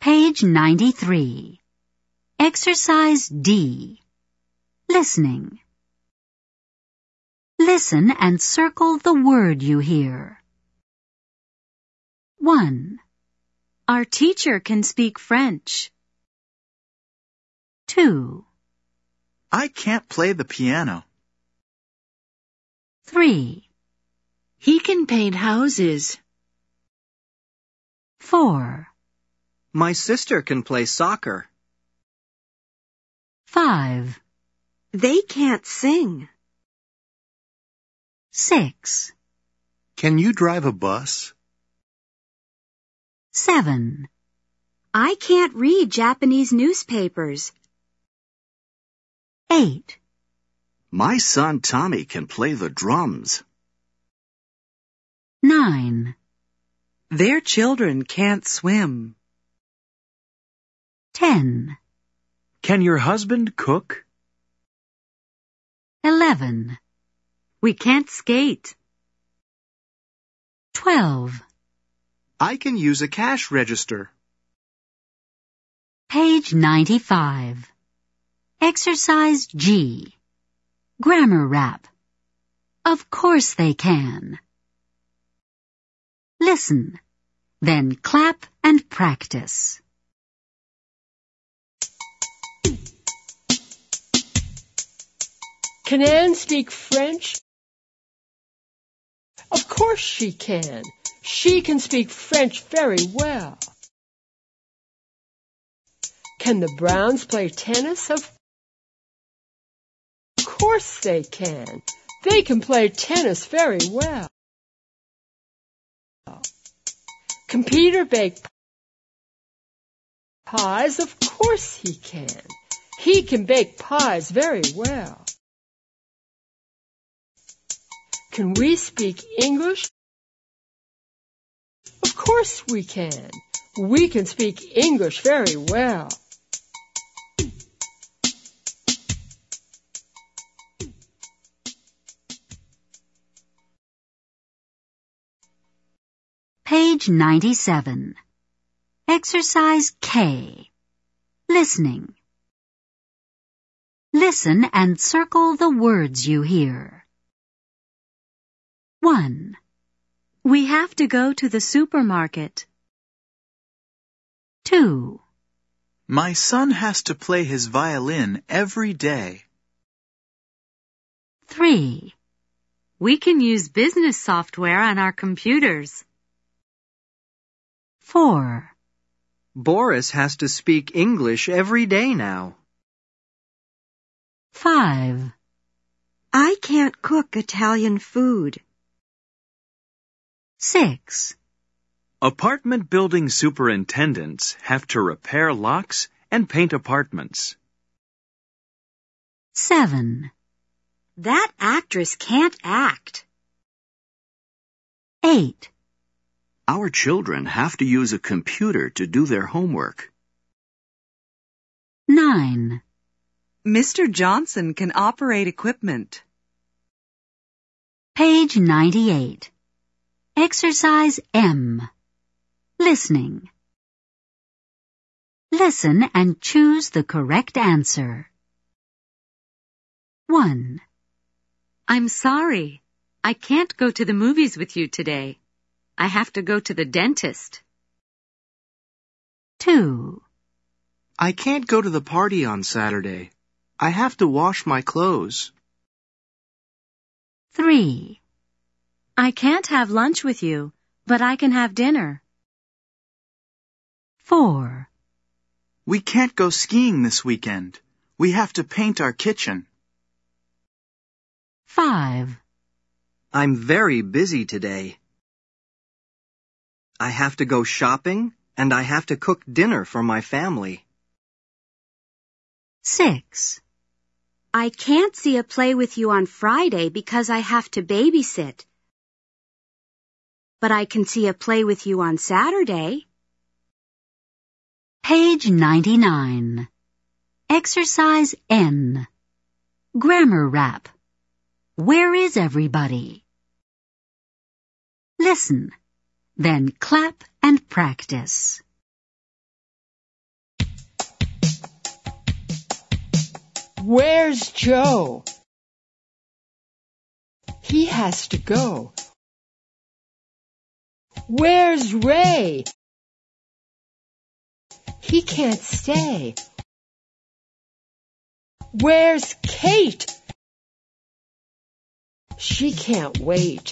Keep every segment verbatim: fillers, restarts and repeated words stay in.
Page ninety-three. Exercise D. Listening. Listen and circle the word you hear. one. Our teacher can speak French. two. I can't play the piano. three. He can paint houses. four. My sister can play soccer. five. They can't sing. six. Can you drive a bus? seven. I can't read Japanese newspapers. eight. My son Tommy can play the drums. nine. Their children can't swim. ten. Can your husband cook? eleven. We can't skate. twelve. I can use a cash register. Page ninety-five. Exercise G. Grammar rap. Of course they can. Listen, then clap and practice. Can Anne speak French? Of course she can. She can speak French very well. Can the Browns play tennis? Of course they can. They can play tennis very well. Can Peter bake pies? Of course he can. He can bake pies very well. Can we speak English? Of course we can. We can speak English very well. Page ninety-seven. Exercise K. Listening. Listen and circle the words you hear. one. We have to go to the supermarket. two. My son has to play his violin every day. three. We can use business software on our computers. four. Boris has to speak English every day now. five. I can't cook Italian food. six. Apartment building superintendents have to repair locks and paint apartments. seven. That actress can't act. eight. Our children have to use a computer to do their homework. nine. Mister Johnson can operate equipment. Page ninety-eight. Exercise M. Listening. Listen and choose the correct answer. one. I'm sorry. I can't go to the movies with you today. I have to go to the dentist. two. I can't go to the party on Saturday. I have to wash my clothes. three. I can't have lunch with you, but I can have dinner. four. We can't go skiing this weekend. We have to paint our kitchen. five. I'm very busy today. I have to go shopping, and I have to cook dinner for my family. six. I can't see a play with you on Friday because I have to babysit. But I can see a play with you on Saturday. Page ninety-nine. Exercise N. Grammar rap. Where is everybody? Listen, then clap and practice. Where's Joe? He has to go. Where's Ray? He can't stay. Where's Kate? She can't wait.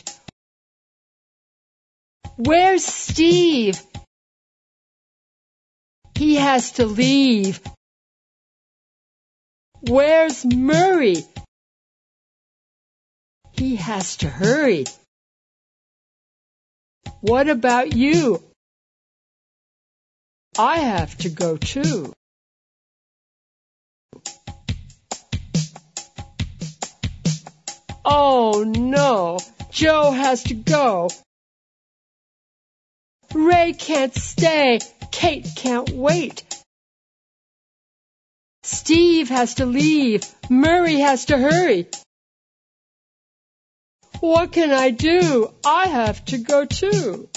Where's Steve? He has to leave. Where's Murray? He has to hurry. What about you? I have to go too. Oh no, Joe has to go. Ray can't stay. Kate can't wait. Steve has to leave. Murray has to hurry. What can I do? I have to go too.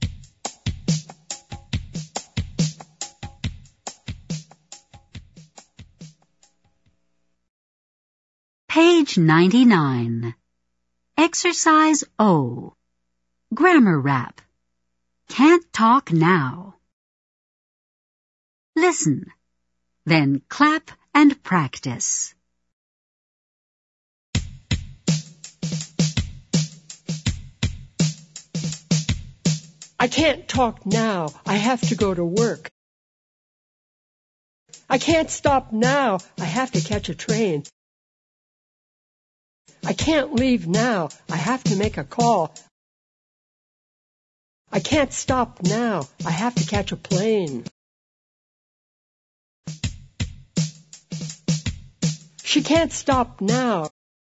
Page ninety-nine. Exercise O. Grammar rap. Can't talk now. Listen. Then clap and practice. I can't talk now. I have to go to work. I can't stop now. I have to catch a train. I can't leave now. I have to make a call. I can't stop now. I have to catch a plane. She can't stop now.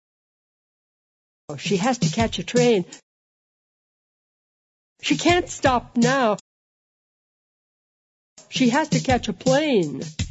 She has to catch a train. She can't stop now. She has to catch a plane.